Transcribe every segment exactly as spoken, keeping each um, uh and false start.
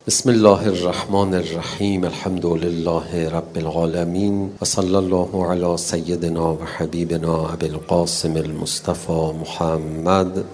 بسم الله الرحمن الرحیم. الحمد لله رب العالمین و صلی الله علی سیدنا و حبیبنا ابی القاسم المصطفى محمد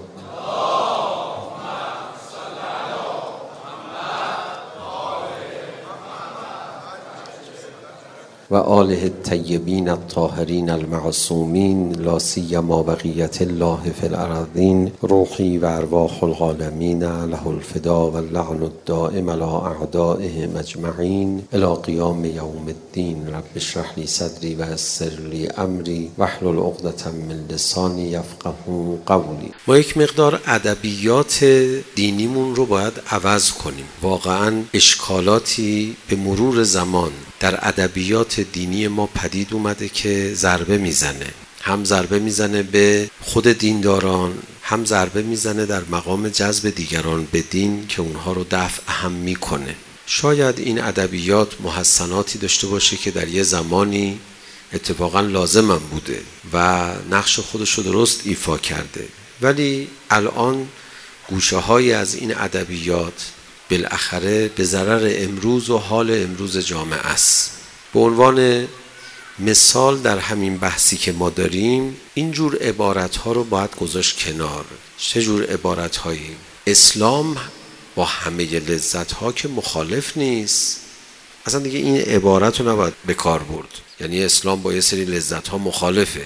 و آله الطیبین الطاهرین المعصومین لا سیما بقیة الله فی الارضین. روحی و ارواح العالمین له الفدا و اللعن الدائم علی اعدائهم اجمعین الی قیام یوم الدین. رب اشرح لی صدری و یسر لی امری واحلل عقدة من لسانی یفقهوا قولی. ما یک مقدار ادبیات دینیمون رو باید عوض کنیم. واقعا اشکالاتی به مرور زمان در ادبیات دینی ما پدید اومده که ضربه میزنه، هم ضربه میزنه به خود دینداران، هم ضربه میزنه در مقام جذب دیگران به دین که اونها رو دفع هم میکنه. شاید این ادبیات محسناتی داشته باشه که در یه زمانی اتفاقا لازم هم بوده و نقش خودش رو درست ایفا کرده، ولی الان گوشه های از این ادبیات بالاخره به ضرر امروز و حال امروز جامعه است. به عنوان مثال در همین بحثی که ما داریم اینجور عبارت ها رو باید گذاشت کنار. چه جور عبارت هایی؟ اسلام با همه لذت ها که مخالف نیست. اصلا دیگه این عبارت رو نباید به کار برد. یعنی اسلام با یه سری لذت ها مخالفه.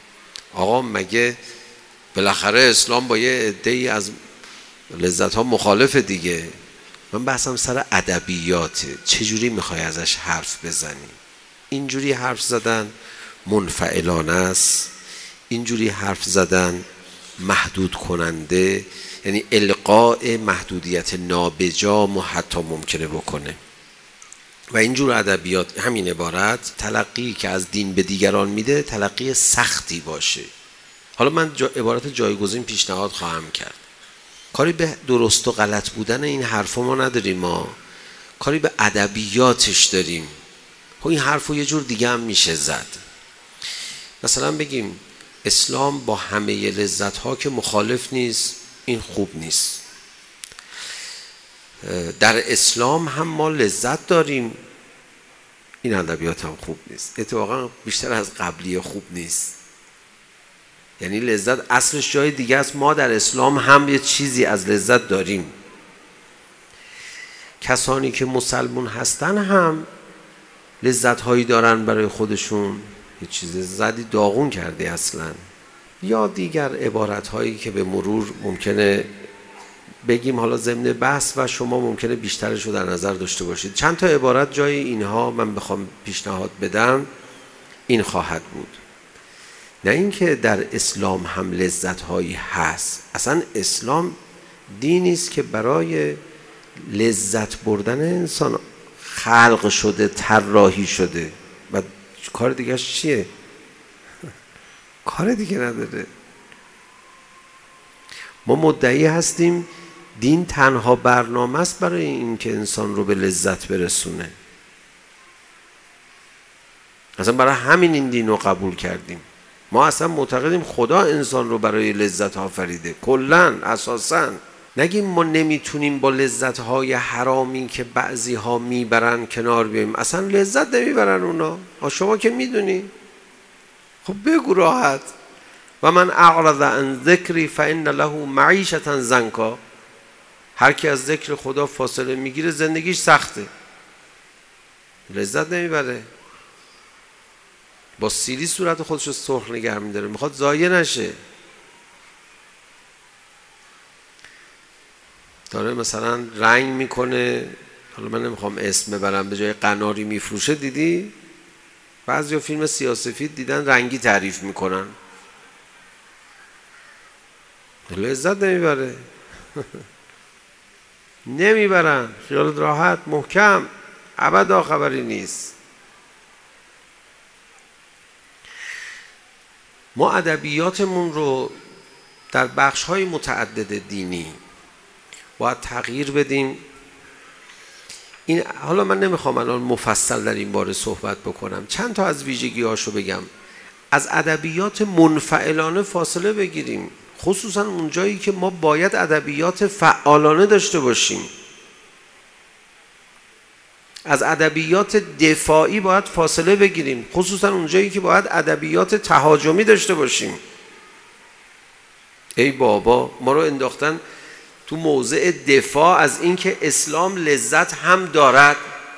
آقا مگه بالاخره اسلام با یه عده‌ای از لذت ها مخالفه دیگه. من بحثم سر ادبیاته. چجوری میخوای ازش حرف بزنی؟ اینجوری حرف زدن منفعلانه است، اینجوری حرف زدن محدود کننده، یعنی القاء محدودیت نابجا حتی ممکنه بکنه. و اینجور ادبیات همین عبارت تلقی که از دین به دیگران میده تلقی سختی باشه. حالا من جا عبارت جایگزین پیشنهاد خواهم کرد. کاری به درست و غلط بودن این حرفا ما نداریم، ما کاری به ادبیاتش داریم. خب این حرفو یه جور دیگه هم میشه زد. مثلا بگیم اسلام با همه لذت ها که مخالف نیست، این خوب نیست. در اسلام هم ما لذت داریم، این ادبیات هم خوب نیست. اتفاقا بیشتر از قبلی خوب نیست. یعنی لذت اصلش جای دیگه است، ما در اسلام هم یه چیزی از لذت داریم. کسانی که مسلمون هستن هم لذت هایی دارن برای خودشون، یه چیز زدی داغون کرده اصلا. یا دیگر عبارت هایی که به مرور ممکنه بگیم حالا ضمن بحث و شما ممکنه بیشترش رو در نظر داشته باشید. چند تا عبارت جای اینها من بخوام پیشنهاد بدم این خواهد بود. نه اینکه در اسلام هم لذت هایی هست. اصلا اسلام دینی است که برای لذت بردن انسان خلق شده، طراحی شده و کار دیگه‌اش چیه؟ کار دیگه نداره. ما مدعی هستیم دین تنها برنامه است برای این که انسان رو به لذت برسونه. اصلا برای همین این دین رو قبول کردیم. ما اصلا معتقدیم خدا انسان رو برای لذت آفریده. کلاً اساساً نگیم ما نمیتونیم با لذت های حرامی که بعضی ها میبرن کنار بیاییم. اصلا لذت نمیبرن اونا. شما که میدونی. خب بگو راحت. و من اعرض عن ذکری فان له معیشة ضنکا. هر کی از ذکر خدا فاصله میگیره زندگیش سخته. لذت نمیبره. با سیلی صورت خودش رو سرخ نگه می‌داره، میخواد ضایع نشه. داره مثلا رنگ میکنه، حالا من نمیخوام اسم ببرم، به جای قناری میفروشه. دیدی؟ بعضیا فیلم سیاه‌سفید دیدن رنگی تعریف میکنن. لذت نمیبره. نمیبرن. خیالت راحت، محکم، ابدا خبری نیست. ما ادبیاتمون رو در بخش‌های متعدد دینی باید تغییر بدیم. این حالا من نمیخوام الان مفصل در این باره صحبت بکنم، چند تا از ویژگی‌هاشو بگم. از ادبیات منفعلانه فاصله بگیریم، خصوصا اونجایی که ما باید ادبیات فعالانه داشته باشیم. از ادبیات دفاعی باید فاصله بگیریم، خصوصا اونجایی که باید ادبیات تهاجمی داشته باشیم. ای بابا ما رو انداختن تو موضع دفاع از اینکه اسلام لذت هم دارد.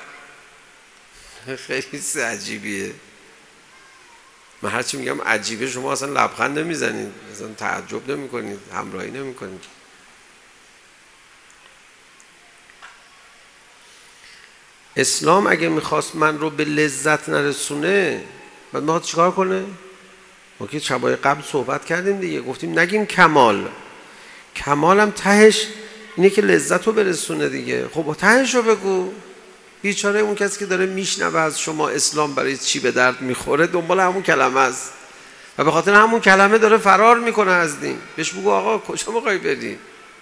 خیلی عجیبیه. من هرچی میگم عجیبه شما اصلا لبخند نمیزنید، اصلا تعجب نمی کنید، همراهی نمی کنید. اسلام اگه میخواست من رو به لذت نرسونه بعد میخواد چیکار کنه؟ ما که شبای قبل صحبت کردیم دیگه، گفتیم نگیم کمال، کمال هم تهش اینه که لذت رو برسونه دیگه. خب تهش رو بگو. بیچاره اون کسی که داره میشنوه از شما اسلام برای چی به درد میخوره دنبال همون کلمه است و به خاطر همون کلمه داره فرار میکنه از دین. بهش بگو آقا کجا میخوای بری؟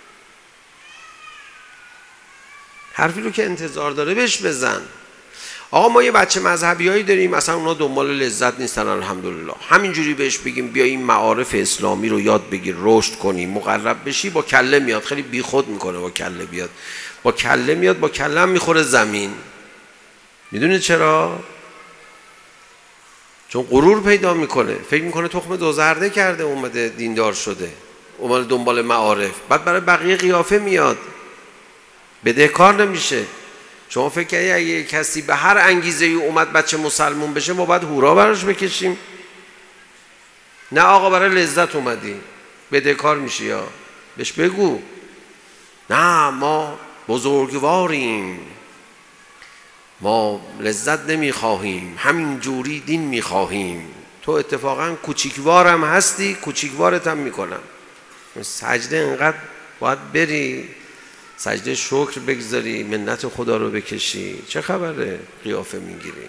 حرفی رو که انتظار داره بهش بزن. آقا ما یه بچه مذهبیایی داریم اصلا اونا دنبال لذت نیستن، الحمدلله. همینجوری بهش بگیم بیا این معارف اسلامی رو یاد بگیر، رشد کنی، مقرب بشی، با کله میاد. خیلی بیخود میکنه با کله بیاد، با کله میاد، با کله هم میخوره زمین. میدونید چرا؟ چون غرور پیدا میکنه، فکر میکنه تخم دوزرده کرده اومده دیندار شده، اومده دنبال معارف، بعد برای بقیه قیافه میاد، بدهکار نمیشه. شما فکر کنید اگه کسی به هر انگیزه ای اومد بچه مسلمون بشه ما باید هورا براش بکشیم؟ نه آقا برای لذت اومدی، بدهکار میشی. یا بهش بگو نه ما بزرگواریم، ما لذت نمیخواهیم، همین جوری دین میخواهیم. تو اتفاقا کوچیکوارم هستی، کوچیکوارت هم میکنم. سجده انقدر باید بری سجده شکر بگذاری، منت خدا رو بکشی. چه خبره قیافه میگیری؟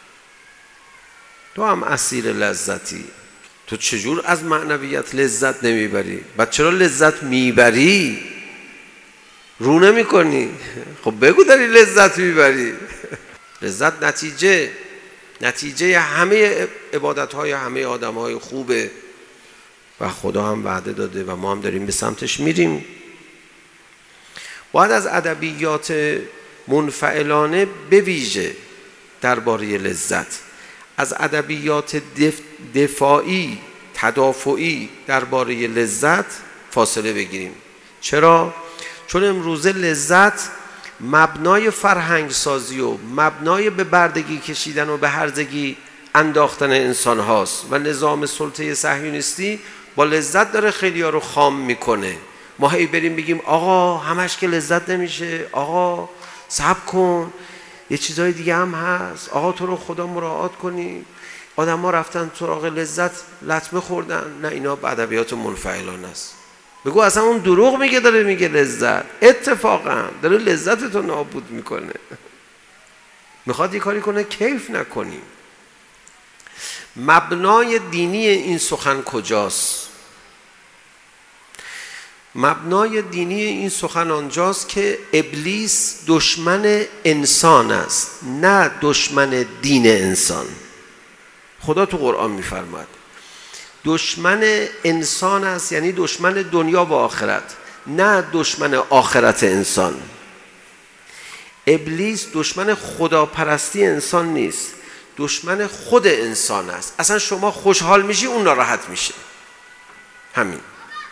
تو هم اسیر لذتی. تو چجور از معنویت لذت نمیبری؟ بعد چرا لذت میبری؟ رو نمی کنی؟ خب بگو داری لذت میبری. لذت نتیجه نتیجه همه عبادت های همه آدم های خوبه و خدا هم وعده داده و ما هم داریم به سمتش میریم. باید از ادبیات منفعلانه به ویژه درباره لذت، از ادبیات دف دفاعی تدافعی درباره لذت فاصله بگیریم. چرا؟ چون امروزه لذت مبنای فرهنگ سازی و مبنای به بردگی کشیدن و به هرزگی انداختن انسان هاست و نظام سلطه صهیونیستی با لذت داره خیلی ها رو خام میکنه. ما هی بریم بگیم آقا همش که لذت نمیشه، آقا صبر کن یه چیزای دیگه هم هست، آقا تو رو خدا مراعات کنی. آدم ها رفتن سراغ لذت لطمه خوردن. نه اینا به ادبیات منفعلانه است. بگو اصلا اون دروغ میگه داره میگه لذت، اتفاقا داره لذت تو نابود میکنه. میخواد یه کاری کنه کیف نکنی. مبنای دینی این سخن کجاست؟ مبنای دینی این سخن آنجاست که ابلیس دشمن انسان است، نه دشمن دین انسان. خدا تو قرآن میفرماد دشمن انسان است، یعنی دشمن دنیا و آخرت، نه دشمن آخرت انسان. ابلیس دشمن خداپرستی انسان نیست، دشمن خود انسان است. اصلا شما خوشحال میشی اون ناراحت میشه. همین.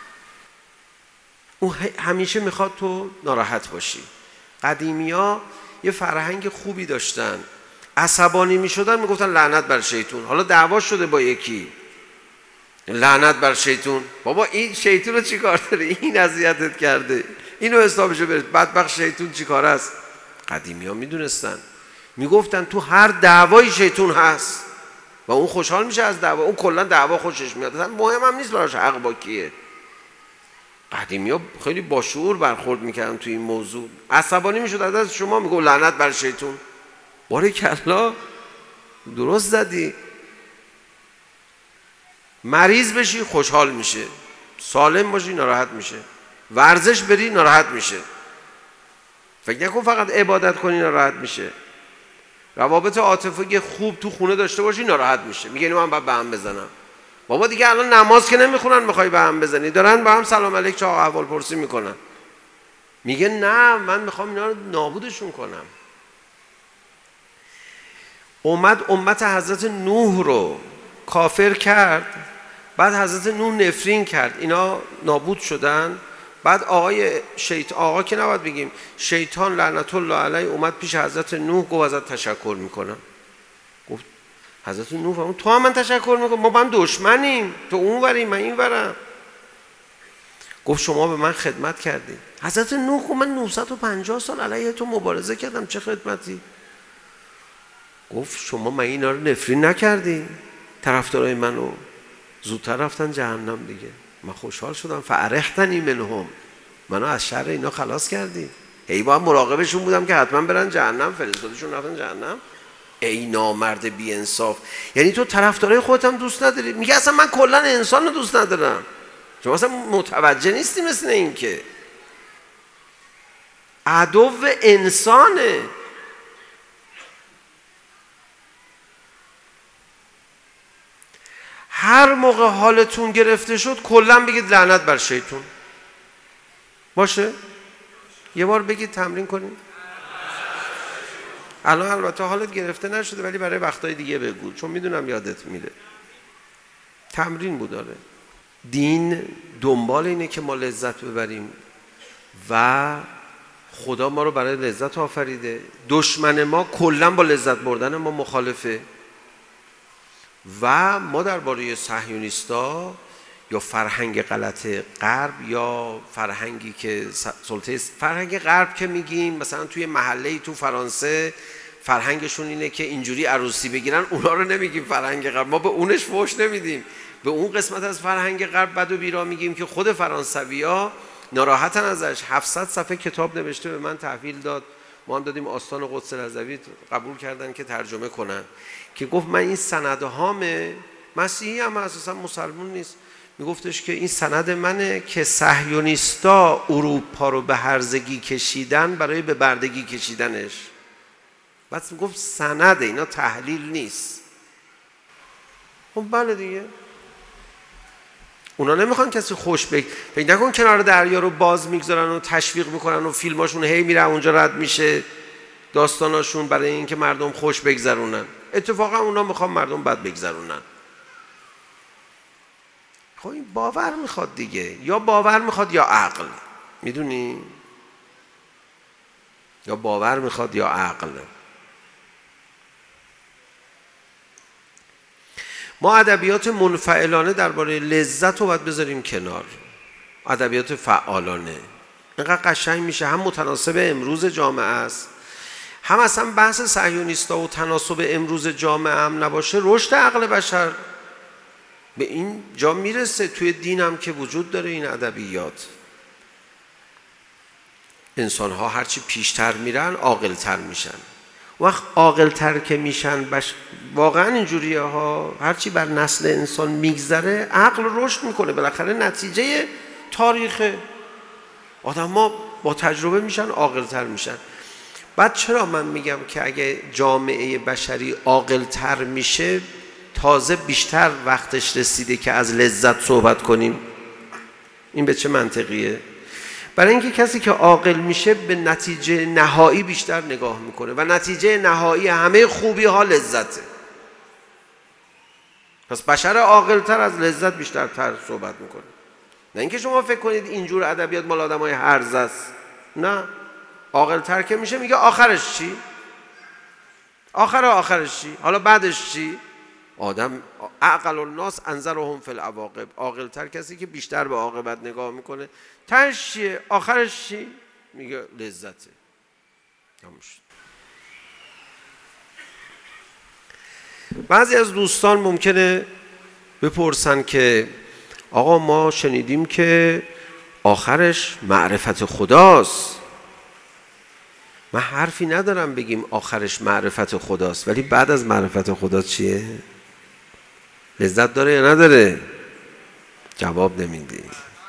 اون همیشه میخواد تو ناراحت باشی. قدیمیا یه فرهنگ خوبی داشتن، عصبانی میشدن میگفتن لعنت بر شیطون. حالا دعوا شده با یکی، لعنت بر شیطون. بابا این شیطون رو چی کار داره؟ این اذیتت کرده، اینو حسابشو برید. بدبخت شیطون چی کار است؟ قدیمی ها میدونستن، میگفتن تو هر دعوای شیطون هست و اون خوشحال میشه از دعوا. اون کلا دعوا خوشش میاد، اصلا مهم هم نیست براش حق با کیه. قدیمی ها خیلی با شعور برخورد میکردن تو این موضوع. عصبانی میشد از شما میگو لعنت بر شیطون. باریکلا درست زدی. مریض بشی خوشحال میشه، سالم باشی ناراحت میشه، ورزش بری ناراحت میشه. فکر نکن فقط عبادت کنی ناراحت میشه. روابط عاطفی خوب تو خونه داشته باشی ناراحت میشه، میگه اینو من باید به هم بزنم. بابا دیگه الان نماز که نمیخونن میخوای به هم بزنی، دارن با هم سلام علیک چه احوال پرسی میکنن. میگه نه من میخوام اینا رو نابودشون کنم. اومد امت حضرت نوح رو کافر کرد، بعد حضرت نوح نفرین کرد، اینا نابود شدن. بعد آقای شیطان، آقا که نباید بگیم، شیطان لعنت الله علیه اومد پیش حضرت نوح گفت ازت تشکر میکنم. گفت حضرت نوح فرمود تو هم من تشکر میکنم، ما با هم دشمنیم، تو اون وری من این ورم. گفت شما به من خدمت کردی. حضرت نوح گفت من نهصد و پنجاه سال علیه تو مبارزه کردم، چه خدمتی؟ گفت شما من اینا رو نفرین نکردی؟ طرفدارای منو زودتر رفتن جهنم دیگه، من خوشحال شدم. فارحتنی منهم، منو از شر اینا خلاص کردی. هی با مراقبشون بودم که حتما برن جهنم، فرستادشون رفتن جهنم. ای نامرد بی انصاف. یعنی تو طرفدارای خودت هم دوست نداری؟ میگه اصلا من کلا انسان رو دوست ندارم. شما اصلا متوجه نیستی مثل این که عدو انسانه. هر موقع حالتون گرفته شد کلا بگید لعنت بر شیطون. باشه؟ یه بار بگید تمرین کنید. الان البته حالت گرفته نشده ولی برای وقتای دیگه بگو، چون میدونم یادت میره. تمرین بود. داره دین دنبال اینه که ما لذت ببریم و خدا ما رو برای لذت آفریده. دشمن ما کلا با لذت بردن ما مخالفه و ما درباره صهیونیستا یا فرهنگ غلط غرب یا فرهنگی که سلطه فرهنگ غرب که میگیم، مثلا توی محله‌ای تو فرانسه فرهنگشون اینه که اینجوری عروسی بگیرن، اونا رو نمیگیم فرهنگ غرب، ما به اونش فحش نمیدیم. به اون قسمت از فرهنگ غرب بد و بیرا میگیم که خود فرانسوی‌ها ناراحتن ازش. هفتصد صفحه کتاب نوشته، به من تحویل داد، ما هم دادیم آستان قدس رضوی، قبول کردن که ترجمه کنن، که گفت من این سندهامه، مسیحی هم اساسا مسلمون نیست، میگفتش که این سند منه که صهیونیستا اروپا رو به هرزگی کشیدن برای به بردگی کشیدنش. بعد میگفت سنده، اینا تحلیل نیست. خب بله دیگه، اونا نمیخوان کسی خوش بگ فکر نکن کنار دریا رو باز میگذارن و تشویق میکنن و فیلماشون هی میره اونجا رد میشه داستاناشون برای اینکه مردم خوش بگذرونن. اتفاقا اونا میخوان مردم بد بگذرونن. خب این باور میخواد دیگه، یا باور میخواد یا عقل، میدونی؟ یا باور میخواد یا عقل. ما ادبیات منفعلانه درباره لذت رو باید بذاریم کنار، ادبیات فعالانه. اینقدر قشنگ میشه، هم متناسب امروز جامعه است، هم اصلا بحث صهیونیستا و تناسب امروز جامعه هم نباشه، رشد عقل بشر به این جا میرسه. توی دین هم که وجود داره این ادبیات. انسان ها هرچی پیشتر میرن عاقل‌تر میشن. وقت عاقل‌تر که میشن بش... واقعا اینجوریه ها، هرچی بر نسل انسان میگذره عقل رشد میکنه. بالاخره نتیجه تاریخ آدم ها با تجربه میشن، عاقل‌تر میشن. بعد چرا من میگم که اگه جامعه بشری عاقل‌تر میشه تازه بیشتر وقتش رسیده که از لذت صحبت کنیم؟ این به چه منطقیه؟ برای اینکه کسی که عاقل میشه به نتیجه نهایی بیشتر نگاه میکنه و نتیجه نهایی همه خوبی ها لذته. پس بشر عاقل‌تر از لذت بیشتر تر صحبت میکنه. نه اینکه شما فکر کنید اینجور ادبیات مال آدمای هرز است. نه، عاقل‌تر که میشه میگه آخرش چی؟ آخر آخرش چی؟ حالا بعدش چی؟ آدم عقل الناس انظرهم فی العواقب، عاقل‌تر کسی که بیشتر به عاقبت نگاه میکنه. تهش چیه؟ آخرش چی؟ میگه لذته. بعضی از دوستان ممکنه بپرسن که آقا ما شنیدیم که آخرش معرفت خداست. من حرفی ندارم بگیم آخرش معرفت خداست، ولی بعد از معرفت خدا چیه؟ لذت داره یا نداره؟ جواب نمیدی.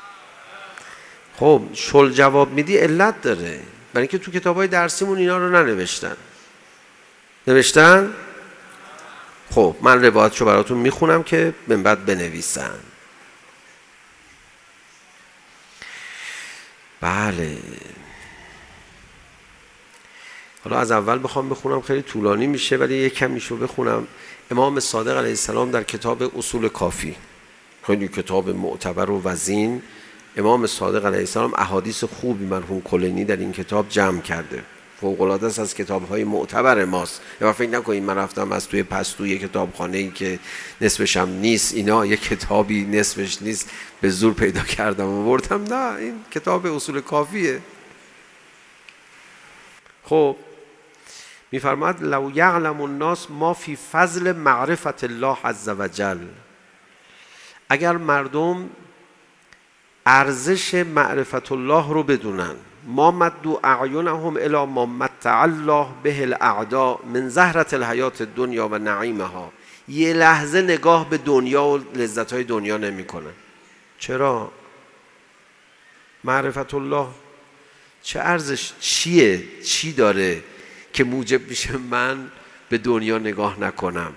خب شل جواب میدی علت داره، برای اینکه تو کتابای درسیمون اینا رو ننوشتن. نوشتن؟ خب من روایتشو براتون میخونم که من بعد بنویسن. بله، حالا از اول بخوام بخونم خیلی طولانی میشه، ولی یک کمیشو بخونم. امام صادق علیه السلام در کتاب اصول کافی، خیلی کتاب معتبر و وزین، امام صادق علیه السلام احادیث خوبی مرحوم کلینی در این کتاب جمع کرده، فوق‌العاده است، از کتاب‌های معتبر ماست. یا فکر نکنید من رفتم از توی پستوی کتابخانه‌ای که نصفش هم نیست، اینا یک کتابی نصفش نیست به زور پیدا کردم و بردم. نه، این کتاب اصول کافیه. خب می‌فرماید لو یعلم الناس ما فی فضل معرفت الله عز وجل، اگر مردم ارزش معرفت الله رو بدونن، ما مدوا اعینهم الی ما متع الله به الاعداء من زهرة الحیات الدنیا و نعیمها، یه لحظه نگاه به دنیا و لذت‌های دنیا نمی‌کنن. چرا؟ معرفت الله چه ارزش، چیه، چی داره که موجب میشه من به دنیا نگاه نکنم؟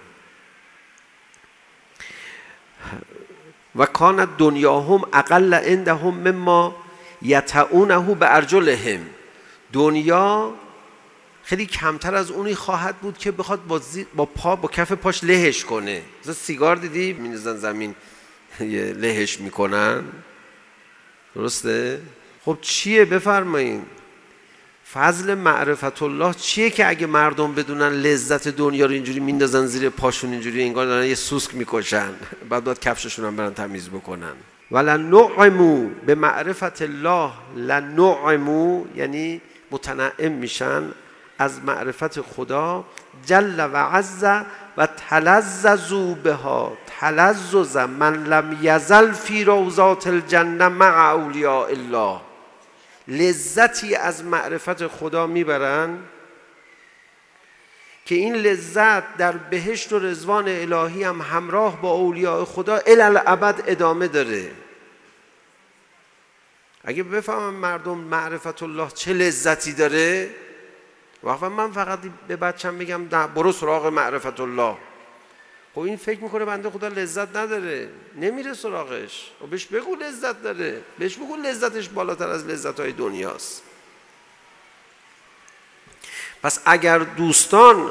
و کانت دنیاهم اقل عندهم مما یطعونه بارجلهم، دنیا خیلی کمتر از اونی خواهد بود که بخواد با, با پا با کف پاش لهش کنه. مثلا سیگار دیدی می‌ریزن زمین لهش میکنن، درسته؟ خب چیه؟ بفرمایین فضل معرفت الله چیه که اگه مردم بدونن لذت دنیا رو اینجوری میندازن زیر پاشون، اینجوری انگار دارن یه سوسک میکشن، بعد باید کفششون هم برن تمیز بکنن. ولنعموا به معرفت الله، لنعموا یعنی متنعم میشن از معرفت خدا جل و عز و تلذذوا بها تلذذ من لم یزل فی روضات الجنه مع اولیاء الله، لذتی از معرفت خدا میبرن که این لذت در بهشت و رضوان الهی هم همراه با اولیاء خدا الی الابد ادامه داره. اگه بفهمم مردم معرفت الله چه لذتی داره، وقتا من فقط به بچم میگم برو سراغ معرفت الله، خب این فکر میکنه بنده خدا لذت نداره، نمیره سراغش. و بهش بگو لذت داره، بهش بگو لذتش بالاتر از لذت‌های دنیاست. پس اگر دوستان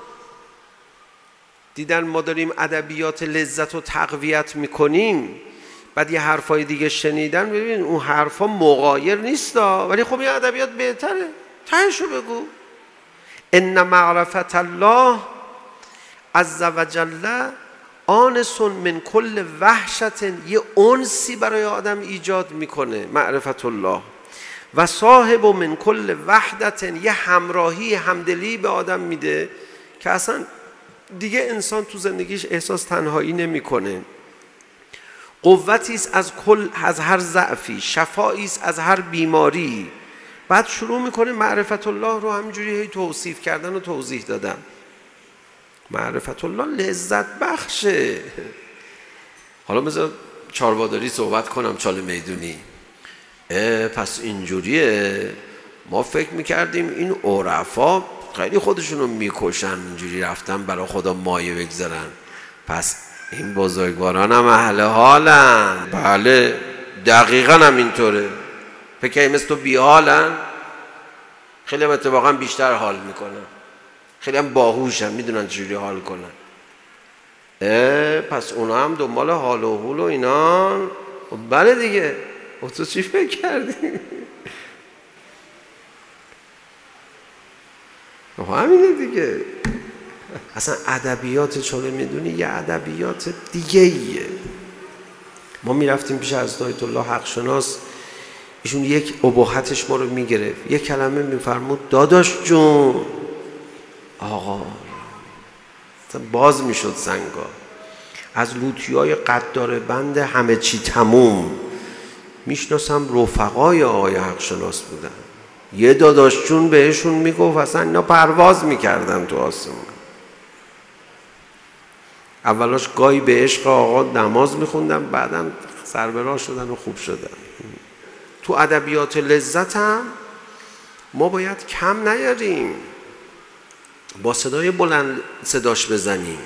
دیدن ما داریم ادبیات لذت رو تقویت میکنیم، بعد یه حرفای دیگه شنیدن، ببین اون حرفا مغایر نیستا، ولی خب یه ادبیات بهتره، تهشو بگو. ان معرفت الله عز وجل آنس من کل وحشت، یه انسی برای آدم ایجاد میکنه معرفت الله، و صاحب من کل وحدت، یه همراهی همدلی به آدم میده که اصلا دیگه انسان تو زندگیش احساس تنهایی نمیکنه. قوتی است از کل از هر ضعفی، شفایی است از هر بیماری. بعد شروع میکنه معرفت الله رو همینجوری هی توصیف کردن و توضیح دادن. معرفت الله لذت بخشه. حالا بذار چارباداری صحبت کنم، چاله میدونی. پس اینجوریه، ما فکر میکردیم این عرفا خیلی خودشونو میکشن، اینجوری رفتن برای خدا مایه بگذارن، پس این بزرگواران هم اهل حالن. بله دقیقا هم اینطوره. فکر مثل تو بی حالن، خیلی هم اتفاقا بیشتر حال میکنن، خیلی هم باهوشن، میدونن چجوری حال کنن. پس اونا هم دنبال حال و حول و اینا. بله دیگه، تو چی فکر کردی؟ همینه دیگه. اصلا ادبیات چاله میدونی یه ادبیات دیگه ایه. ما میرفتیم پیش حضرت آیت الله حق شناس، ایشون یک اباحتش ما رو میگرفت، یک کلمه میفرمود داداش جون، آقا باز میشد سنگا. از لوتیای قدار بند همه چی تموم میشناسم رفقای آقای حق شناس بودن، یه داداش جون بهشون میگفت اصلا اینا پرواز میکردن تو آسمون. اولاش گاهی به عشق آقا نماز میخوندن، بعدم سربراه شدن و خوب شدن. تو ادبیات لذت هم ما باید کم نیاریم، با صدای بلند صداش بزنیم.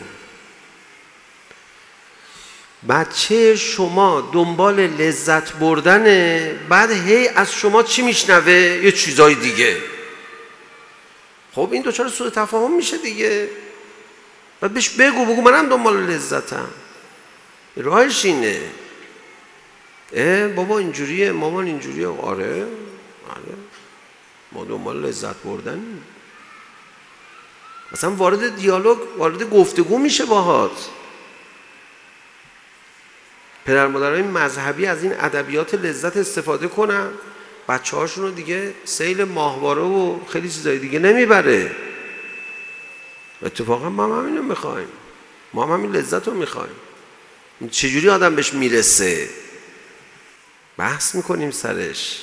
بچه شما دنبال لذت بردنه، بعد هی از شما چی میشنوه؟ یه چیزای دیگه. خب این دوچار سوء تفاهم میشه دیگه. بعد بهش بگو بگو منم دنبال لذتم، راهش اینه. اه بابا اینجوریه، مامان اینجوریه. آره آره ما دنبال لذت بردن. مثلا وارد دیالوگ، وارد گفتگو میشه باهات. پدر مادرای مذهبی از این ادبیات لذت استفاده کنن، بچه هاشون رو دیگه سیل ماهواره و خیلی چیزای دیگه نمیبره. اتفاقا ما هم همینو میخوایم، ما هم همین لذت رو میخوایم. چجوری آدم بهش میرسه بحث میکنیم سرش.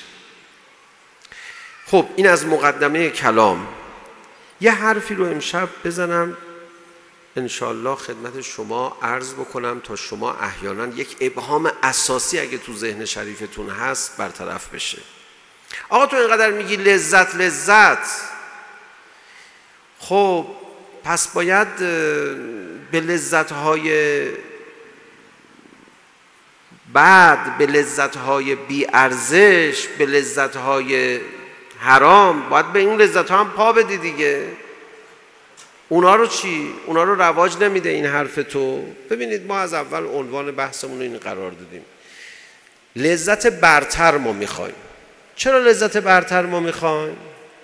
خب این از مقدمه کلام. یه حرفی رو امشب بزنم انشالله خدمت شما عرض بکنم تا شما احیانا یک ابهام اساسی اگه تو ذهن شریفتون هست برطرف بشه. آقا تو اینقدر میگی لذت لذت، خب پس باید به لذت‌های بعد، به لذت‌های بی ارزش، به لذت‌های حرام، باید به این لذت‌ها هم پا بدی دیگه. اونا رو چی؟ اونا رو رواج نمیده این حرف تو. ببینید ما از اول عنوان بحثمون رو این قرار دادیم، لذت برتر ما میخوایم. چرا لذت برتر ما میخوایم؟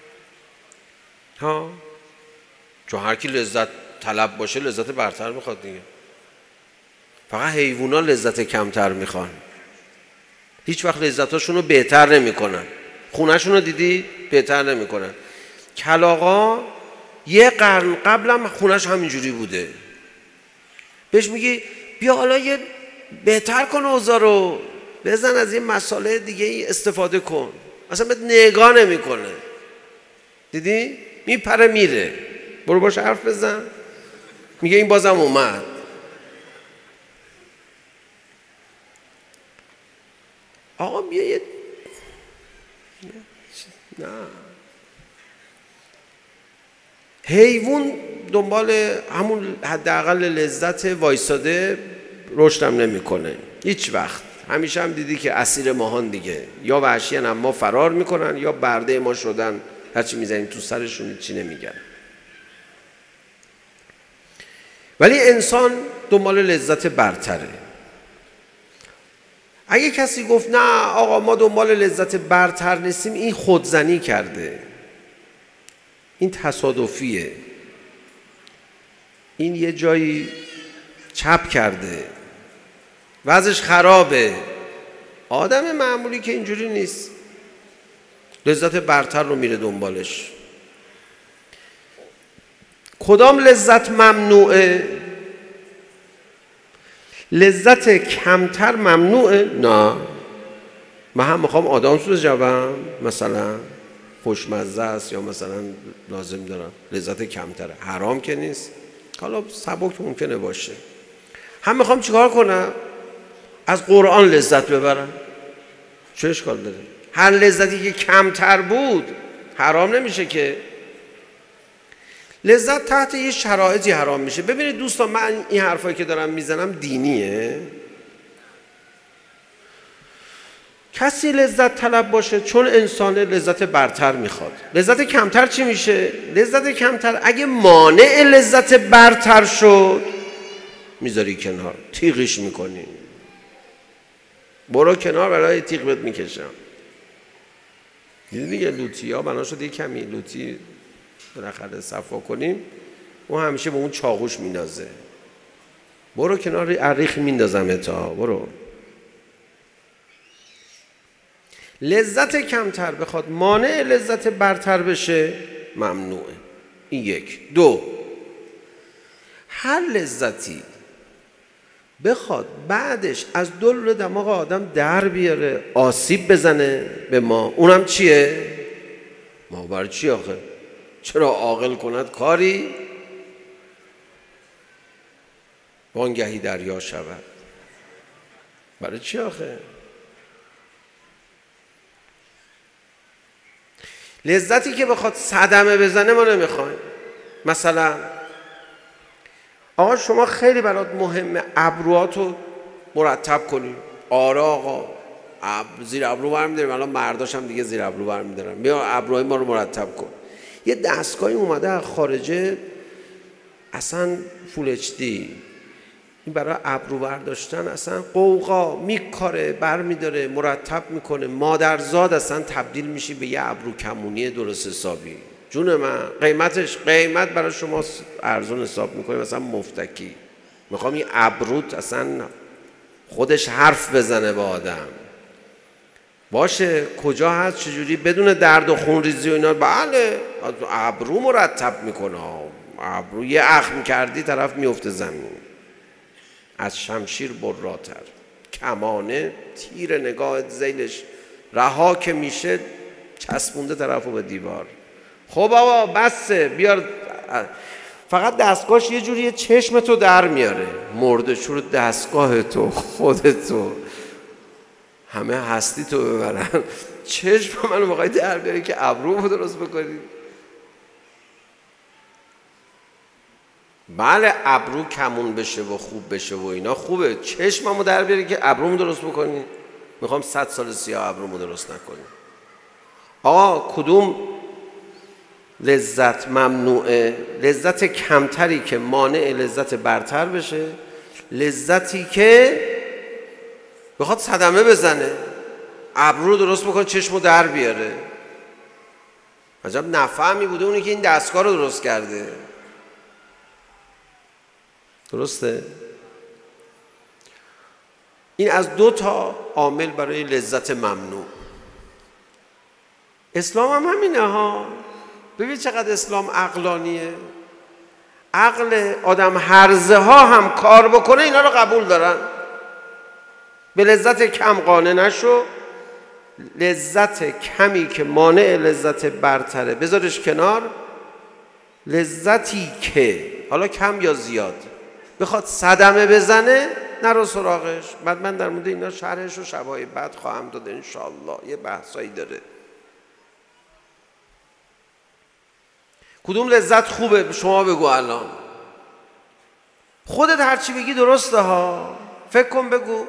ها؟ چون هر کی لذت طلب باشه لذت برتر میخواد دیگه. فقط حیوونا لذت کمتر میخوان، هیچ وقت لذتاشون رو بهتر نمیکنن. خونهشون رو دیدی؟ بهتر نمیکنن. کلاغا یه قرن قبلم خونهش همینجوری بوده، بهش میگی بیا حالا یه بهتر کن اوضاع رو، بزن از این مساله دیگه ای استفاده کن، اصلا بهت نگاه نمیکنه. دیدی؟ میپره میره. برو باش حرف بزن، میگه این بازم اومد. آقا بیا یه نه، حیوان دنبال همون حداقل لذت وایساده رشدم نمیکنه هیچ وقت. همیشه هم دیدی که اسیر ماهان دیگه، یا وحشیان هم ما فرار میکنن یا برده ما شدن، هرچی میزنیم تو سرشون چی نمیگن. ولی انسان دنبال لذت برتره. اگه کسی گفت نه آقا ما دنبال لذت برتر نیستیم، این خودزنی کرده، این تصادفیه، این یه جایی چپ کرده، وضعش خرابه. آدم معمولی که اینجوری نیست، لذت برتر رو میره دنبالش. کدام لذت ممنوعه؟ لذت کمتر ممنوعه؟ نه، من هم میخوام آدم سوز جوم، مثلا خوشمزه است یا مثلا لازم دارم لذت کمتره، حرام که نیست، حالا سبک ممکنه باشه. هم میخوام چیکار کنم؟ از قرآن لذت ببرم، چه اشکال داره؟ هر لذتی که کمتر بود حرام نمیشه که. لذت تحت یه شرایطی حرام میشه. ببینید دوستان، من این حرفایی که دارم میزنم دینیه. کسی لذت طلب باشه چون انسان لذت برتر میخواد. لذت کمتر چی میشه؟ لذت کمتر اگه مانع لذت برتر شد میذاری کنار، تیغش میکنی، برو کنار برای تیغ بهت میکشم. دیدی دیگه لوتی ها بنا شده کمی لوتی بالاخره صفا کنیم، اون همیشه به اون چاقوش مینازه. برو کنار عریخ میندازم تا برو. لذت کمتر بخواد مانع لذت برتر بشه ممنوعه. این یک. دو، هر لذتی بخواد بعدش از دل دماغ آدم در بیاره، آسیب بزنه به ما، اونم چیه؟ ما برای چی آخه؟ چرا عاقل کند کاری وانگهی دریا شود؟ برای چی آخه؟ لذتی که بخواد صدمه بزنه ما نمیخوایم. مثلا آقا شما خیلی برات مهمه ابروهاتو مرتب کنی. آره آقا اب... زیر ابرو برمی‌داریم، الان مرداش هم دیگه زیر ابرو برمی‌دارن، بیا ابروهای ما رو مرتب کن. یه دستگاهی اومده از خارجه اصلا فول اچ دی، این برای ابرو برداشتن اصلا قوقا میکاره، برمیداره، مرتب میکنه، مادرزاد اصلا تبدیل میشی به یه ابرو کمونی درست حسابی. جون من قیمتش قیمت برای شما ارزون حساب میکنه، مثلا مفتکی میخوام این ابروت اصلا خودش حرف بزنه با آدم. باشه کجا هست چجوری بدون درد و خون ریزی و اینا؟ بله ابرو مرتب میکنه، ابرو یه اخم کردی طرف میفته زمین. از شمشیر براتر، کمانه تیر نگاهت زیلش رها که میشه چسبونده طرفو به دیوار. خب بابا بسه بیار، فقط دستگاهش یه جوری چشم تو در میاره، مرده شور دستگاه تو خودتو همه هستی تو ببرن، چشم منو بخوای در بیاری که ابرومو درست بکنی؟ بله ابرو کمون بشه و خوب بشه و اینا خوبه، چشممو در بیاری که ابرومو درست بکنی؟ میخوام صد سال سیاه ابرومو درست نکنی. آقا کدوم لذت ممنوعه؟ لذت کمتری که مانع لذت برتر بشه، لذتی که بخواد صدمه بزنه، ابرو رو درست بکنه، چشمو در بیاره. عجب نفهمی بوده اونی که این دستگاه رو درست کرده. درسته؟ این از دو تا عامل برای لذت ممنوع. اسلام هم همینه ها. ببین چقدر اسلام عقلانیه. عقل آدم هرزه ها هم کار بکنه اینا رو قبول دارن. به لذت کم قانع نشو، لذت کمی که مانع لذت برتره بذارش کنار، لذتی که حالا کم یا زیاد بخواد صدمه بزنه نرو سراغش. بعد من در مورد اینا شرحش رو شبای بعد خواهم داد انشالله، یه بحثایی داره. کدوم لذت خوبه شما بگو الان، خودت هرچی بگی درسته ها، فکر کن بگو.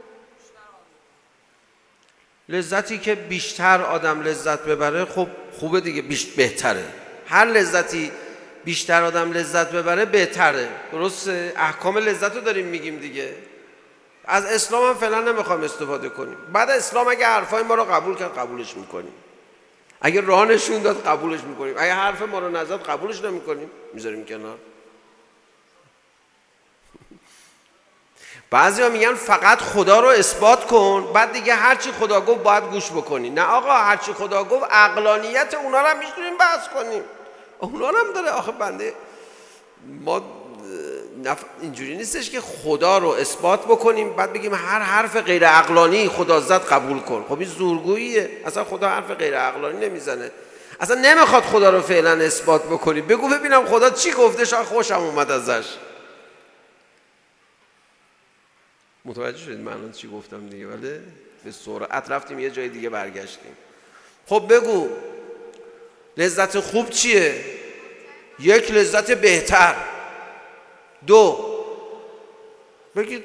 لذتی که بیشتر آدم لذت ببره خب خوبه دیگه، بیش بهتره. هر لذتی بیشتر آدم لذت ببره بهتره. درسته؟ احکام لذت رو داریم میگیم دیگه. از اسلام هم فعلا نمیخوایم استفاده کنیم. بعد اسلام اگه حرفای ما رو قبول کرد قبولش میکنیم، اگه راه نشون داد قبولش میکنیم، اگه حرف ما رو نزد قبولش نمیکنیم، میذاریم کنار. بعضی ها میگن فقط خدا رو اثبات کن، بعد دیگه هرچی خدا گفت باید گوش بکنی. نه آقا، هرچی خدا گفت عقلانیت اونا رو هم میتونیم بحث کنیم، اونا رو هم داره. آخه بنده ما نف... اینجوری نیستش که خدا رو اثبات بکنیم بعد بگیم هر حرف غیر عقلانی خدا زد قبول کن. خب این زورگوییه. اصلا خدا حرف غیر عقلانی نمیزنه، اصلا نمیخواد خدا رو فعلا اثبات بکنی. بگو ببینم خدا چی گفته، شاید خوشم اومد ازش. متوجه شدید من الان چی گفتم دیگه؟ ولی به سرعت رفتیم یه جای دیگه برگشتیم. خب بگو لذت خوب چیه؟ یک، لذت بهتر. دو، بگید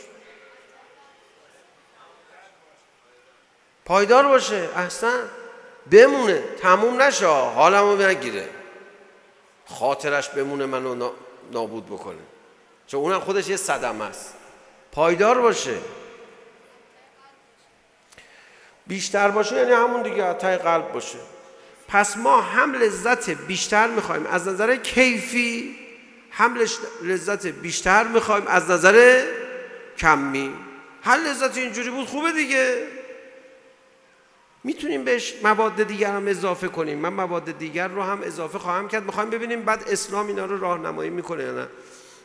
پایدار باشه. احسن، بمونه، تموم نشه، حالمو نگیره، خاطرش بمونه منو نابود بکنه، چون اونم خودش یه صدمه است. پایدار باشه. بیشتر باشه یعنی همون دیگه ته قلب باشه. پس ما هم لذت بیشتر میخوایم از نظر کیفی، هم لذت بیشتر میخوایم از نظر کمی. هر لذت اینجوری بود خوبه دیگه. میتونیم بهش مواد دیگر هم اضافه کنیم. من مواد دیگر رو هم اضافه خواهم کرد. میخوایم ببینیم بعد اسلام اینا رو راهنمایی میکنه یا نه.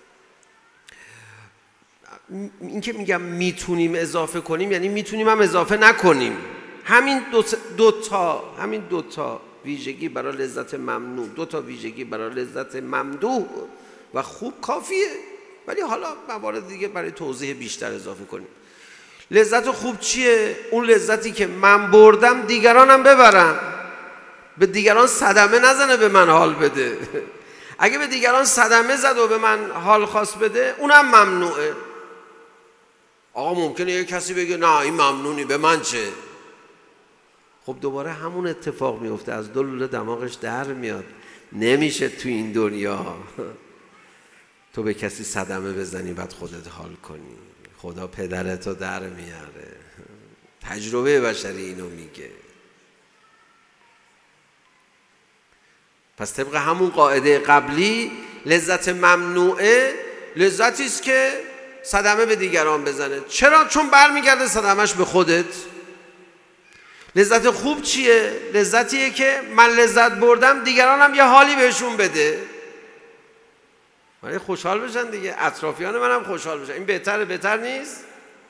این که میگم میتونیم اضافه کنیم یعنی میتونیم هم اضافه نکنیم. همین دو, دو تا همین دو تا ویژگی برای لذت ممنوع، دو تا ویژگی برای لذت ممدوح و خوب کافیه. ولی حالا موارد دیگه برای توضیح بیشتر اضافه کنیم. لذت خوب چیه؟ اون لذتی که من بردم دیگرانم ببرن، به دیگران صدمه نزنه به من حال بده. اگه به دیگران صدمه زد و به من حال خواست بده اونم ممنوعه. آقا ممکنه یه کسی بگه نه این ممنونی، به من چه؟ خب دوباره همون اتفاق میفته، از دو لوله دماغش در میاد. نمیشه تو این دنیا تو به کسی صدمه بزنی بعد خودت حال کنی. خدا پدرتو در میاره. تجربه بشری اینو میگه. پس طبق همون قاعده قبلی لذت ممنوعه لذتی است که صدمه به دیگران بزنه. چرا؟ چون برمیگرده صدمش به خودت. لذت خوب چیه؟ لذتیه که من لذت بردم دیگرانم یه حالی بهشون بده، ولی خوشحال بشن دیگه، اطرافیان منم خوشحال بشن. این بهتره؟ بهتر نیست؟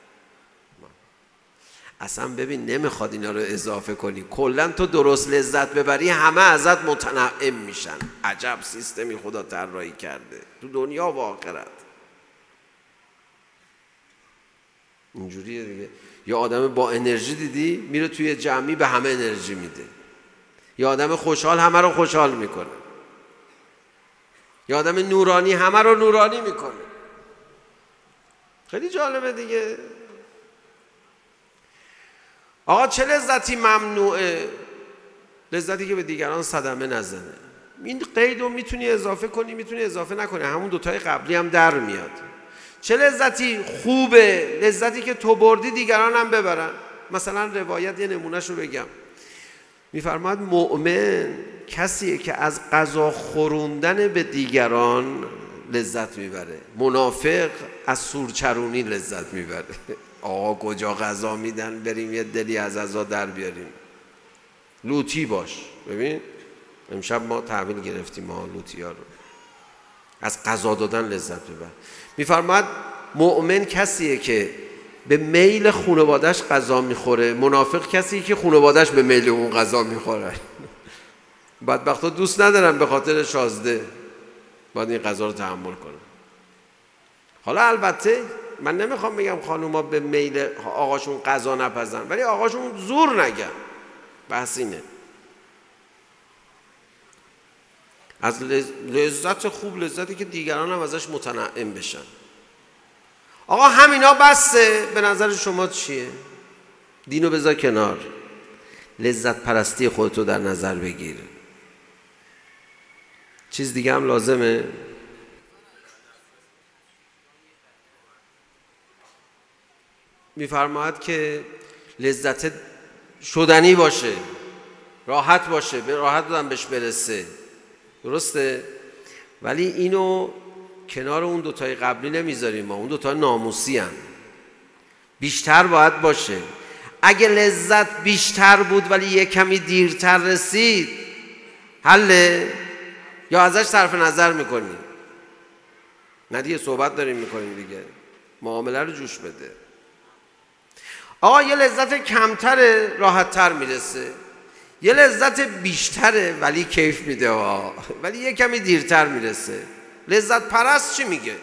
اصلا ببین نمیخواد اینا رو اضافه کنی، کلا تو درست لذت ببری همه ازت متنعم میشن. عجب سیستمی خدا طراحی کرده تو دنیا و آخرت. اینجوریه دیگه. یا آدم با انرژی دیدی میره توی جمعی به همه انرژی میده، یا آدم خوشحال همه رو خوشحال میکنه، یا آدم نورانی همه رو نورانی میکنه. خیلی جالبه دیگه. آقا چه لذتی ممنوعه؟ لذتی که به دیگران صدمه نزنه. این قید رو میتونی اضافه کنی، میتونی اضافه نکنی، همون دوتای قبلی هم در میاد. چه لذتی خوبه؟ لذتی که تو بردی دیگران هم ببرن. مثلا روایت یه نمونهش رو بگم، میفرماد مؤمن کسیه که از غذا خوروندن به دیگران لذت میبره، منافق از سورچرونی لذت میبره. آقا کجا غذا میدن بریم یه دلی از غذا در بیاریم. لوتی باش. ببین امشب ما تحویل گرفتیم ما لوتی ها رو. از غذا دادن لذت ببر. میفرماد مؤمن کسیه که به میل خانواده‌اش غذا میخوره، منافق کسیه که خانواده‌اش به میل اون غذا میخوره. بدبختا دوست ندارن به خاطر شازده باید این غذا رو تحمل کنن. حالا البته من نمیخوام بگم خانوما به میل آقاشون غذا نپزن، ولی آقاشون زور نگن. بحث اینه. از لذت خوب، لذتی که دیگران هم ازش متنعم بشن. آقا همینا بسه؟ به نظر شما چیه؟ دینو بذار کنار، لذت پرستی خودتو در نظر بگیر. چیز دیگه هم لازمه؟ میفرماید که لذت شدنی باشه، راحت باشه، به راحت بودن بهش برسه. درسته؟ ولی اینو کنار اون دوتای قبلی نمیذاریم ما. اون دوتا ناموسی هن. بیشتر باید باشه. اگه لذت بیشتر بود ولی یه کمی دیرتر رسید حله؟ یا ازش صرف نظر میکنی؟ نه دیگه صحبت داریم میکنیم دیگه. معامله رو جوش بده. آقا یه لذت کمتره راحت‌تر میرسه، یه لذت بیشتره ولی کیف میده ها، ولی یه کمی دیرتر میرسه. لذت پرست چی میگه؟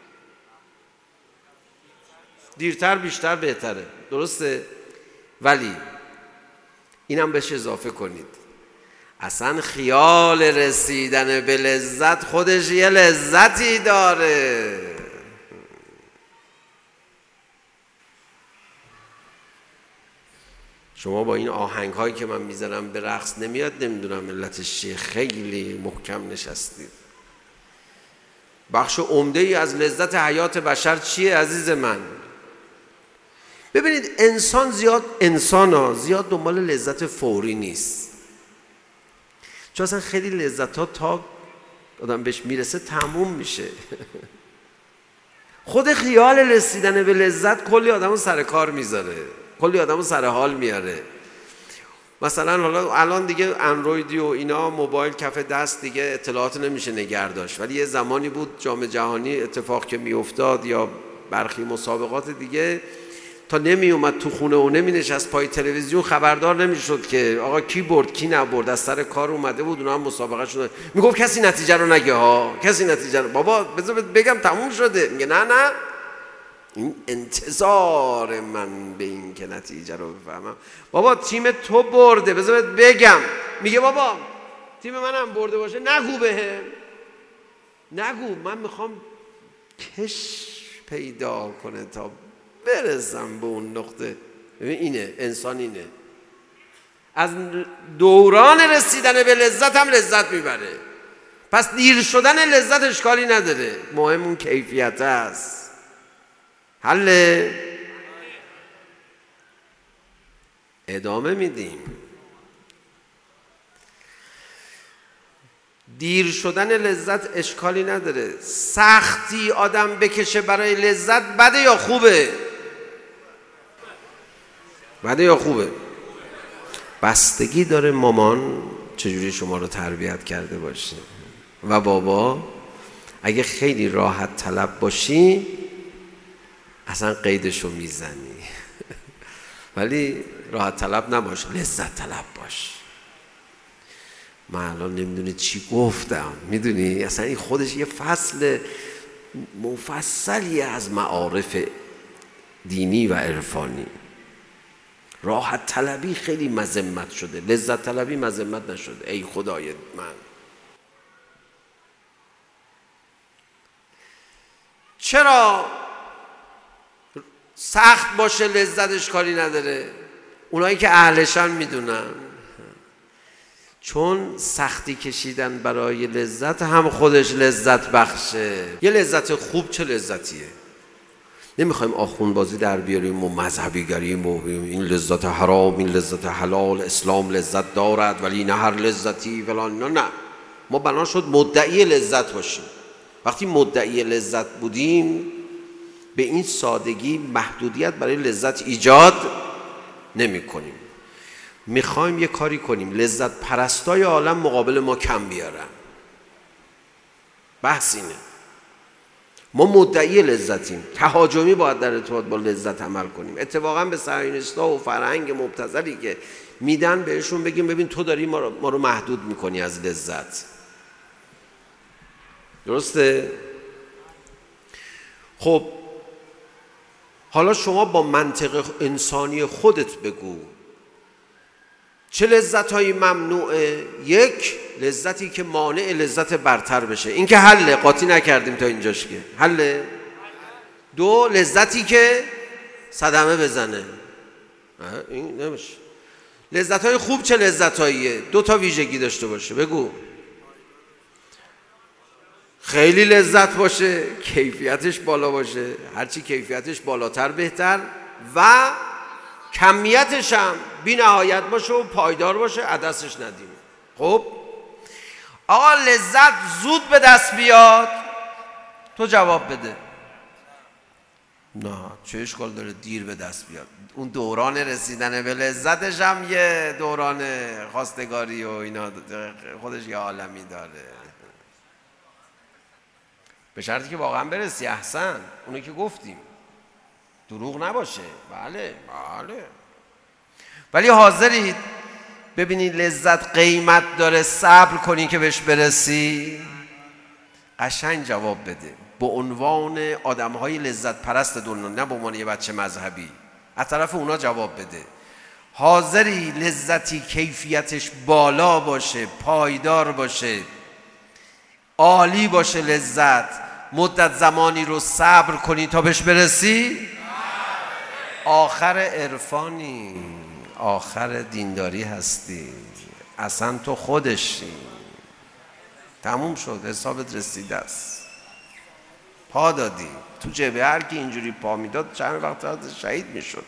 دیرتر بیشتر بهتره. درسته؟ ولی اینم بهش اضافه کنید، اصلا خیال رسیدن به لذت خودش یه لذتی داره. شما با این آهنگ هایی که من میذارم به رقص نمیاد، نمیدونم علتش چیه، خیلی محکم نشستید. بخش عمده ای از لذت حیات بشر چیه عزیز من؟ ببینید انسان زیاد انسان ها زیاد دنبال لذت فوری نیست، چون اصلا خیلی لذت ها تا آدم بهش میرسه تموم میشه. خود خیال رسیدن به لذت کلی آدم رو سر کار میذاره، کلی آدم رو سر حال میاره. مثلا حالا الان دیگه اندرویدی و اینا موبایل کف دست دیگه اطلاعات نمیشه نگه داشت، ولی یه زمانی بود جام جهانی اتفاق که میافتاد یا برخی مسابقات دیگه تا نمی اومد تو خونه و نمی نشست پای تلویزیون خبردار نمیشد که آقا کی برد کی نبرد، از سر کار اومده بود اونا هم مسابقه شده، میگفت کسی نتیجه رو نگه ها، کسی نتیجه رو، بابا بذار بگم تموم شده. میگه نه نه این انتظار من به این که نتیجه رو بفهمم. بابا تیم تو برده بذار بگم. میگه بابا تیم منم برده باشه نگو بهم، نگو، من میخوام کش پیدا کنه تا برسم به اون نقطه. ببین اینه انسان، اینه از دوران رسیدن به لذت هم لذت میبره. پس دیر شدن لذت اشکالی نداره، مهم اون کیفیت است. حل ادامه میدیم. دیر شدن لذت اشکالی نداره. سختی آدم بکشه برای لذت بده یا خوبه؟ بده یا خوبه؟ بستگی داره مامان چجوری شما رو تربیت کرده باشه و بابا. اگه خیلی راحت طلب باشی اصلا قیدشو میزنی ولی راحت طلب نباش، لذت طلب باش. من الان نمیدونی چی گفتم، میدونی اصلا این خودش یه فصل مفصلی از معارف دینی و عرفانی. راحت طلبی خیلی مذمت شده، لذت طلبی مذمت نشده. ای خدای من، چرا سخت باشه لذت اشکالی نداره؟ اونایی که اهلشن میدونن، چون سختی کشیدن برای لذت هم خودش لذت بخشه. یه لذت خوب چه لذتیه؟ نمیخوایم آخوند بازی در بیاریم و مذهبی گریم و این لذت حرام، این لذت حلال، اسلام لذت دارد ولی نه هر لذتی فلان. نه نه، ما بنا شد مدعی لذت باشیم. وقتی مدعی لذت بودیم به این سادگی محدودیت برای لذت ایجاد نمی کنیم. میخوایم یه کاری کنیم لذت پرستای عالم مقابل ما کم بیارن. بحث اینه. ما مدعی لذتیم، تهاجمی باید در ارتباط با لذت عمل کنیم. اتفاقا به صهیونیست‌ها و فرهنگ مبتذلی که میدن بهشون بگیم ببین تو داری ما رو, ما رو محدود میکنی از لذت. درسته؟ خب حالا شما با منطق انسانی خودت بگو چه لذت‌هایی ممنوعه؟ یک، لذتی که مانع لذت برتر بشه. این که حله، قاطی نکردیم تا اینجاش که حله. دو، لذتی که صدمه بزنه. این نمیشه. لذت‌های خوب چه لذت‌هاییه؟ دو تا ویژگی داشته باشه. بگو. خیلی لذت باشه، کیفیتش بالا باشه، هرچی کیفیتش بالاتر بهتر، و کمیتش هم بی نهایت باشه و پایدار باشه، عدسش ندیم. خب آقا لذت زود به دست بیاد، تو جواب بده. نه چه اشکال داره دیر به دست بیاد؟ اون دوران رسیدن به لذتش هم یه دوران خواستگاری و اینا خودش یه عالمی داره، به شرطی که واقعا برسی. احسن، اونو که گفتیم دروغ نباشه. بله بله. ولی حاضرید ببینید لذت قیمت داره، صبر کنی که بهش برسی؟ قشنگ جواب بده به عنوان آدم‌های لذت پرست دنیا، نه به عنوان یه بچه مذهبی. از طرف اونا جواب بده. حاضری لذتی کیفیتش بالا باشه، پایدار باشه، عالی باشه، لذت مدت زمانی رو صبر کنی تا بهش برسی؟ آخر عرفانی، آخر دینداری هستی، اصلا تو خودشی. تموم شد، حسابت رسیده است. پا دادی تو جبه. هر کی اینجوری پا میداد چند وقت شهید میشد.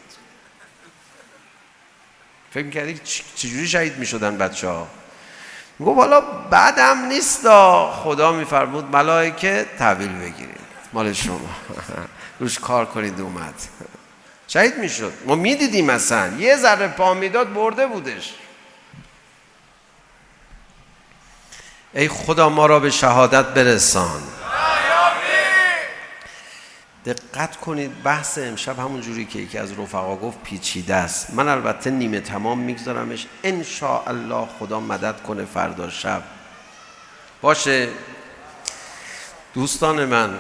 فکر میکردی چجوری شهید میشدن بچه ها؟ گفت والا بعدم نیست، خدا میفرمود ملائکه تحویل بگیرید مال شما روش کار کنید. اومد شهید میشد. ما میدیدیم مثلا یه ذره پا میداد برده بودش. ای خدا ما را به شهادت برسان. دقت کنید بحث امشب همون جوری که یکی از رفقا گفت پیچیده است. من البته نیمه تمام میگذارمش، ان شاء الله خدا مدد کنه فردا شب باشه. دوستان من،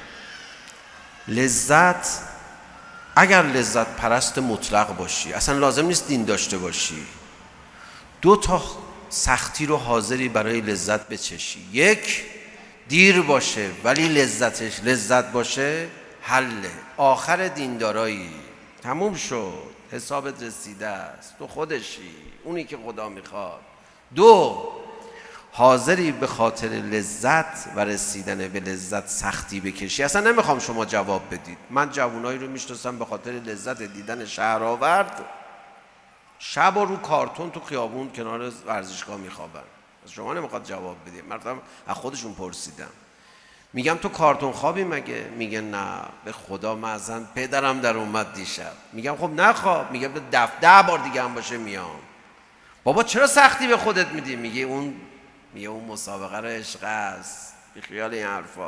لذت، اگر لذت پرست مطلق باشی، اصلا لازم نیست دین داشته باشی، دو تا سختی رو حاضری برای لذت بچشی. یک، دیر باشه ولی لذتش لذت باشه، حله. آخر دیندارایی. تموم شد. حسابت رسیده است، تو خودشی، اونی که خدا میخواد. دو، حاضری به خاطر لذت و رسیدن به لذت سختی بکشی. اصلا نمیخوام شما جواب بدید. من جوانایی رو میشناسم به خاطر لذت دیدن شهرآورد شب و رو کارتون تو خیابون کنار ورزشگاه میخوابن. شما نمیخواد جواب بدید. من از خودشون پرسیدم، میگم تو کارتون خوابی مگه؟ میگه نه به خدا معزن پدرم در اومد دیشب. میگم خب نخواب. میگم دف ده بار دیگه هم باشه میام. بابا چرا سختی به خودت میدی؟ میگه اون میگه اون مسابقه رو عشق است، بی خیال این حرفا.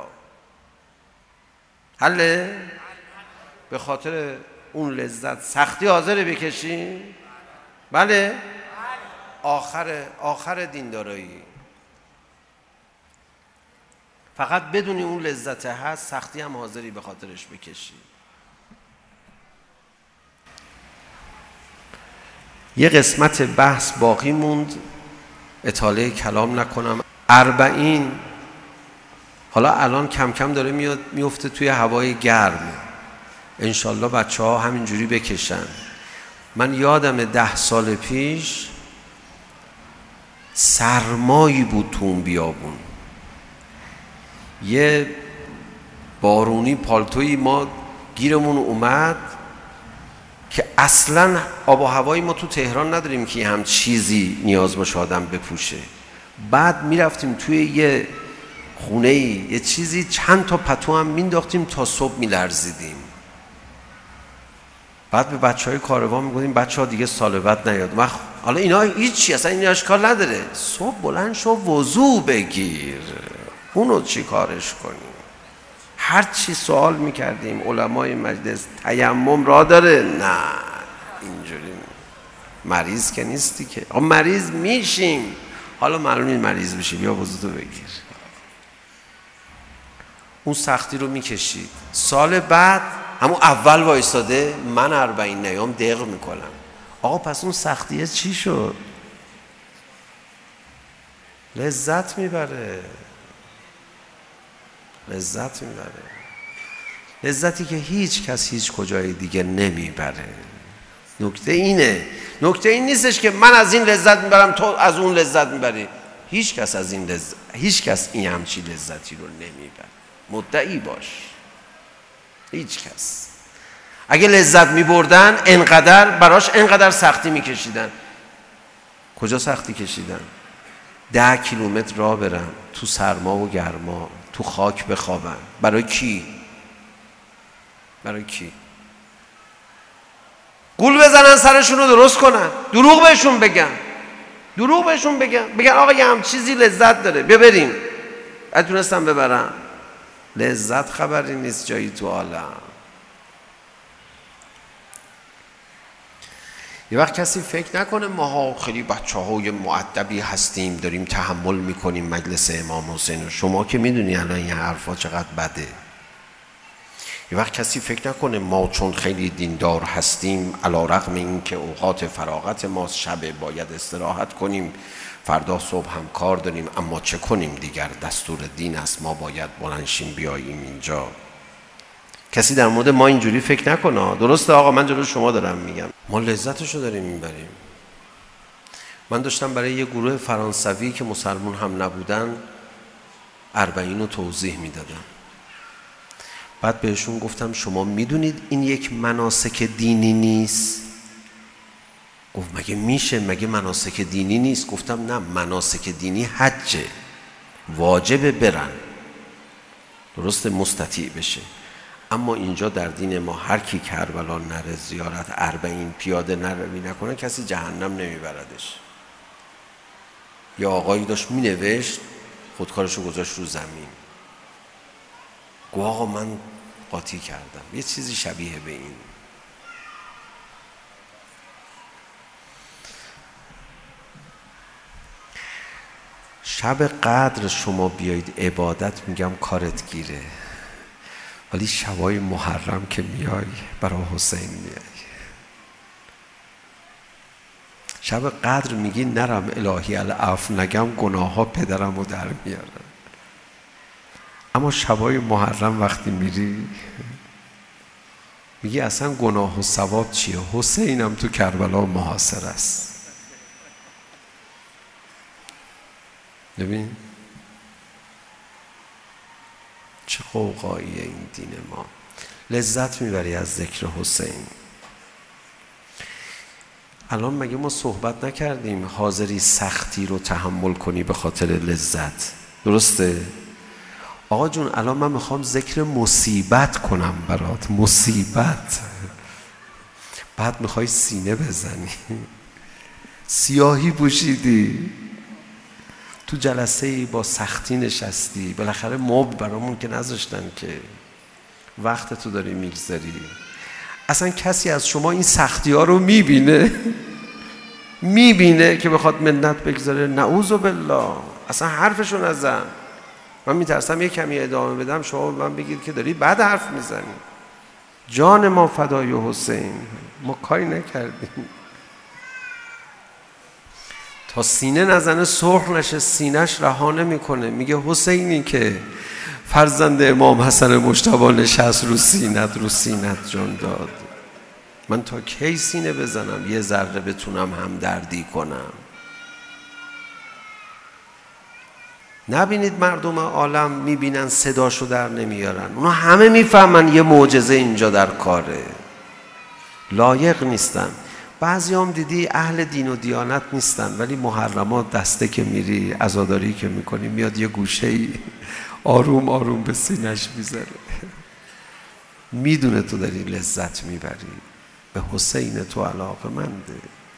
حله؟ به خاطر اون لذت سختی حاضر بکشی؟ بله؟ آخر آخر دیندارایی. فقط بدونی اون لذت هست، سختی هم حاضری به خاطرش بکشی. یه قسمت بحث باقی موند، اطاله کلام نکنم. اربعین حالا الان کم کم داره میاد میفته توی هوای گرم. انشالله بچه ها همینجوری بکشن. من یادم ده سال پیش سرمایی بود تو اون بیابون، یه بارونی پالتویی ما گیرمون اومد که اصلا آب و هوایی ما تو تهران نداریم که هم چیزی نیاز باشه آدم بپوشه. بعد میرفتیم توی یه خونه ای یه چیزی چند تا پتو هم مینداختیم تا صبح میلرزیدیم. بعد به بچه های کاروان میگفتیم بچه ها دیگه سال بعد نیاد. من حالا اینا هیچی، اصلا این اشکال نداره. صبح بلند شو وضو بگیر، اونو چی کارش کنیم؟ هر چی سوال میکردیم علمای مجلس، تیمم را داره؟ نه اینجوری مریض که نیستی که. آقا مریض میشیم، حالا معلوم این مریض بشیم، یا وضو بگیر. اون سختی رو میکشید. سال بعد همون اول وایستاده، من اربعین نیام دق میکنم. آقا پس اون سختیه چی شد؟ لذت میبره، لذت میبره، لذتی که هیچ کس هیچ کجای دیگه نمیبره. نکته اینه، نکته این نیستش که من از این لذت میبرم تو از اون لذت میبری. هیچ کس از این لذت، هیچ کس این همچی لذتی رو نمیبره. مدعی باش. هیچ کس. اگه لذت میبردن انقدر براش انقدر سختی میکشیدن. کجا سختی کشیدن؟ ده کیلومتر راه برن تو سرما و گرما، تو خاک بخوابن. برای کی؟ برای کی؟ گول بزنن سرشون رو درست کنن، دروغ بهشون بگن، دروغ بهشون بگن، بگن آقا یه هم چیزی لذت داره ببریم. اتونستم ببرم. لذت خبری نیست جایی تو عالم. یه وقت کسی فکر نکنه ماها خیلی بچه های مؤدبی هستیم داریم تحمل میکنیم مجلس امام حسین. شما که میدونی الان این حرفا چقدر بده. یه وقت کسی فکر نکنه ما چون خیلی دیندار هستیم علی رغم این که اوقات فراغت ما شب باید استراحت کنیم، فردا صبح هم کار داریم، اما چه کنیم دیگر، دستور دین است، ما باید بلنشیم بیاییم اینجا. کسی در مورد ما اینجوری فکر نکنه. درسته آقا، من جلوی شما دارم میگم، ما لذتشو داریم میبریم. من داشتم برای یه گروه فرانسوی که مسلمون هم نبودن اربعین رو توضیح میدادم. بعد بهشون گفتم شما میدونید این یک مناسک دینی نیست؟ گفت مگه میشه؟ مگه مناسک دینی نیست؟ گفتم نه، مناسک دینی حجه، واجبه برن، درسته مستطیع بشه. اما اینجا در دین ما هر کی کربلا نره زیارت اربعین پیاده نروی نکنه کسی جهنم نمیبردش. یا آقایی داشت مینوشت خودکارشو گذاشت رو زمین. گو آقا من قاطی کردم، یه چیزی شبیه به این. شب قدر شما بیایید عبادت میگم کارت گیره، ولی شبای محرم که میای برای حسین میای. شب قدر میگی نرم الهی العفو نگم گناه ها پدرم رو در میارن. اما شبای محرم وقتی میری میگه اصلا گناه و ثواب چیه؟ حسینم تو کربلا محاصر است. ببین چه قوقاییه این دین ما. لذت میبری از ذکر حسین. الان مگه ما صحبت نکردیم حاضری سختی رو تحمل کنی به خاطر لذت؟ درسته؟ آقا جون الان من میخوام ذکر مصیبت کنم برات، مصیبت. بعد میخوای سینه بزنی، سیاهی پوشیدی، تو جلسه ای با سختی نشستی، بالاخره مبل برامون که نذاشتن که وقت تو داری میگذاری. اصلا کسی از شما این سختی ها رو میبینه؟ میبینه که بخواد منت بگذاره؟ نعوذ بالله، اصلا حرفشو نزن. من میترسم یه کمی ادامه بدم شما من بگید که داری بد حرف میزنی. جان ما فدای حسین، ما کاری نکردیم. تا سینه نزنه سرخ نشه، سینهش رها نمیکنه. میگه حسینی که فرزند امام حسن مجتبی نشست رو سینت، رو سینت جان داد. من تا کی سینه بزنم یه ذره بتونم همدردی کنم؟ نبینید مردم عالم میبینن صداشو در نمیارن؟ اونا همه میفهمن یه معجزه اینجا در کاره، لایق نیستن. بعضی هم دیدی اهل دین و دیانت نیستن ولی محرمات دسته که میری، عزاداری که میکنی، میاد یه گوشه ای آروم آروم به سینش میذاره. میدونه تو داری لذت میبری، به حسین تو علاقه منده.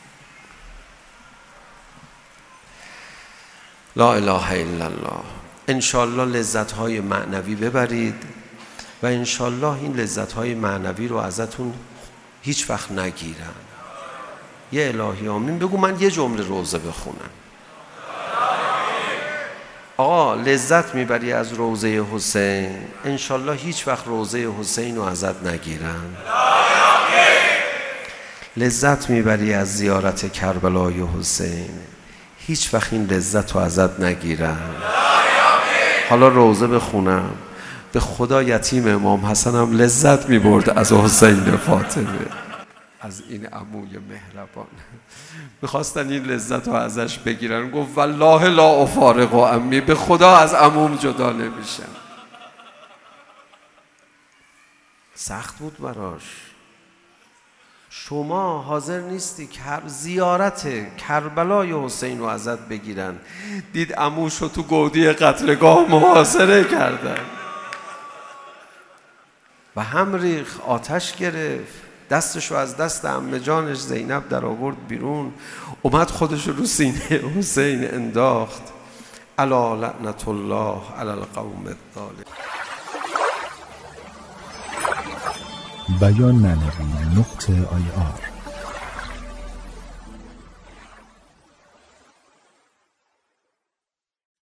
لا اله الا الله. انشالله لذت‌های معنوی ببرید و انشالله این لذت‌های معنوی رو ازتون هیچ وقت نگیرن. یه الهی آمین بگو، من یه جمله روزه بخونم. آقا لذت میبری از روزه حسین، انشالله هیچ وقت روزه حسین رو ازت نگیرن. لذت میبری از زیارت کربلای حسین، هیچ وقت این لذت رو ازت نگیرن. حالا روزه بخونم، به خدا یتیم امام حسن هم لذت میبرد از حسین فاطمه، از این عموی مهربان. میخواستن این لذت رو ازش بگیرن، گفت والله لا افارق و امی، به خدا از عموم جدا نمیشم. سخت بود براش. شما حاضر نیستی که زیارت کربلای حسین رو ازت بگیرن. دید عموش رو تو گودی قتلگاه محاصره کردن و هم ریخ، آتش گرفت، دستشو از دست عمه جانش زینب در آورد بیرون، اومد خودش رو سینه حسین انداخت. الا لعنت الله علی القوم الظالمین. بیان معنوی نقطه آی آر